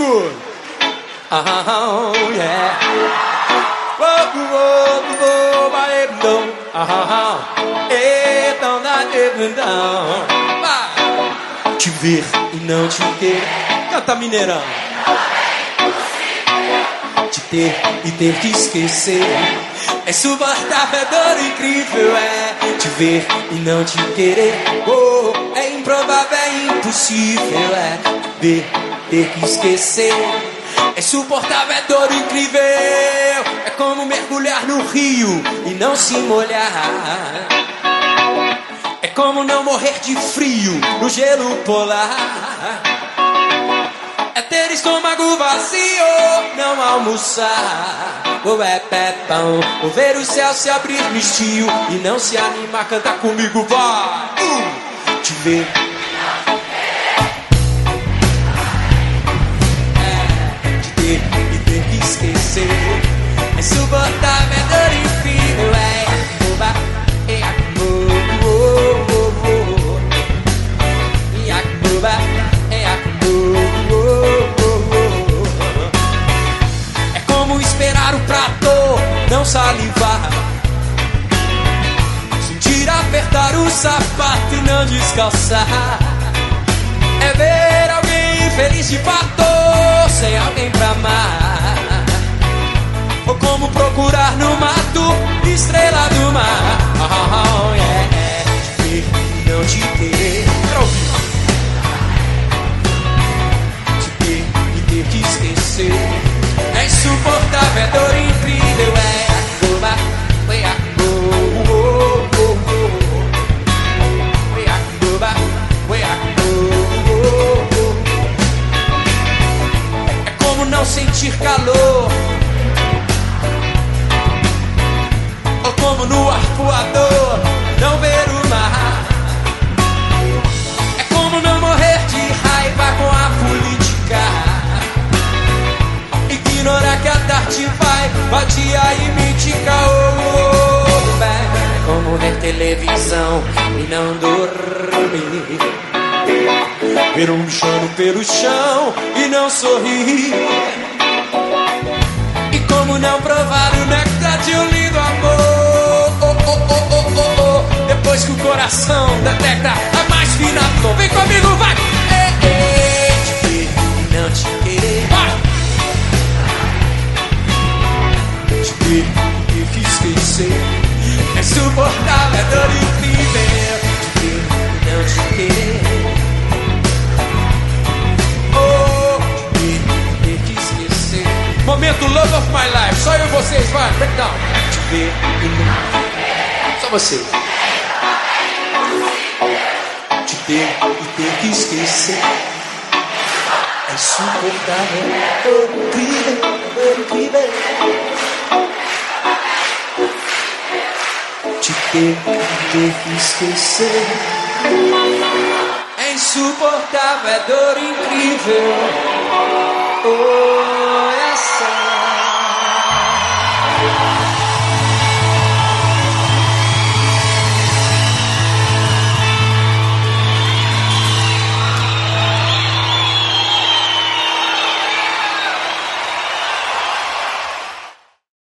good. Oh, yeah. Whoa, whoa, whoa, my no. Então dá não. Te ver e não te ter. Canta, Mineirão. Te ter e ter que esquecer. É insuportável, é dor incrível, é te ver e não te querer. Oh, é improvável, é impossível, é ver, ter que esquecer. É insuportável, é dor incrível. É como mergulhar no rio e não se molhar. É como não morrer de frio no gelo polar. É ter estômago vazio, não almoçar. Ou é pepão, ou ver o céu se abrir no estio e não se animar, cantar comigo, vai! Te ver. Te ter e ter que esquecer. É insuportável, é dor incrível, é boba, é amor, é boba, é amor. Esperar o prato, não salivar. Sentir apertar o sapato e não descalçar. É ver alguém feliz de fato, sem alguém pra amar. Ou como procurar no mato, estrela do mar. Oh, yeah. Te ver e não te ter. Te ter e ter que esquecer. É insuportável, é dor incrível, é boba, é é como não sentir calor, ou como no arpoador não ver o mar. É como não morrer de raiva com a política. Ignorar que a tarde vai, vadia e mítica. Oh, é como ver televisão e não dormir. Ver um choro pelo chão e não sorrir. E como não provar o néctar de um lindo amor. Depois que o coração detecta a mais fina dor. Vem comigo, vai! Te ver e não te querer. Vai! Ter que esquecer. É insuportável, é dor incrível. Te ver e não te querer. Oh, te ver e ter que esquecer. Momento love of my life. Só eu e vocês, vai, break down. Te ver e não. Só vocês. Te ter e ter que esquecer. É insuportável, é dor incrível, é incrível. Te ter que esquecer. É insuportável, é dor incrível.